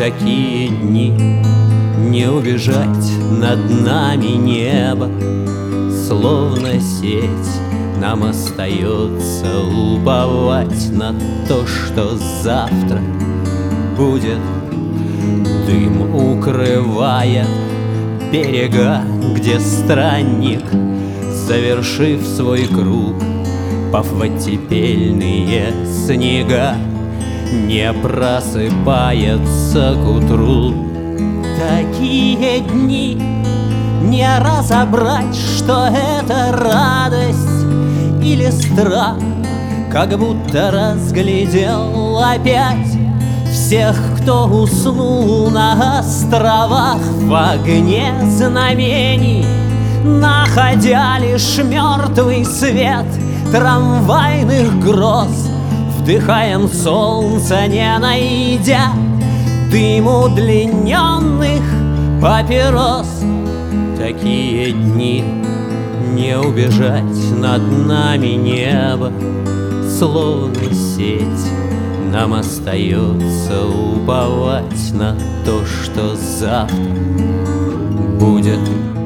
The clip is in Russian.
такие дни не убежать над нами небо, словно сеть нам остается уповать на то, что завтра будет. Дым укрывает берега, где странник, завершив свой круг, пав в оттепельные снега, не просыпается к утру. Такие дни не разобрать, что это радость или страх, как будто разглядел опять всех, кто уснул на островах в огне знамений, находя лишь мертвый свет трамвайных гроз. Вдыхаем солнце, не найдя дым удлиненных папирос. Такие дни не убежать над нами небо, словно сеть нам остается уповать на то, что завтра будет.